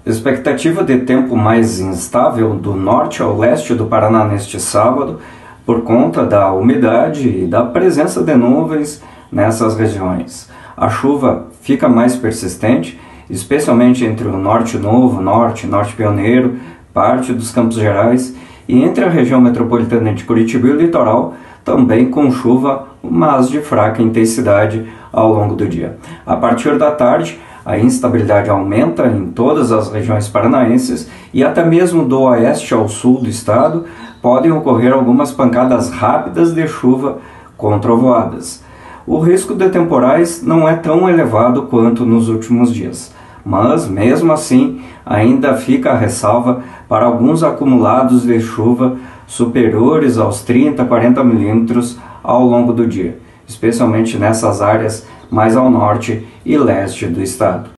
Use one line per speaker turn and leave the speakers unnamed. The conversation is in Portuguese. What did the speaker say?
Expectativa de tempo mais instável do norte ao leste do Paraná neste sábado, por conta da umidade e da presença de nuvens nessas regiões. A chuva fica mais persistente, especialmente entre o Norte Novo, Norte Pioneiro, parte dos Campos Gerais e entre a região metropolitana de Curitiba e o litoral, também com chuva, mas de fraca intensidade ao longo do dia. A partir da tarde, a instabilidade aumenta em todas as regiões paranaenses e até mesmo do oeste ao sul do estado podem ocorrer algumas pancadas rápidas de chuva com trovoadas. O risco de temporais não é tão elevado quanto nos últimos dias, mas mesmo assim ainda fica a ressalva para alguns acumulados de chuva superiores aos 30-40 milímetros ao longo do dia, especialmente nessas áreas mais ao norte e leste do estado.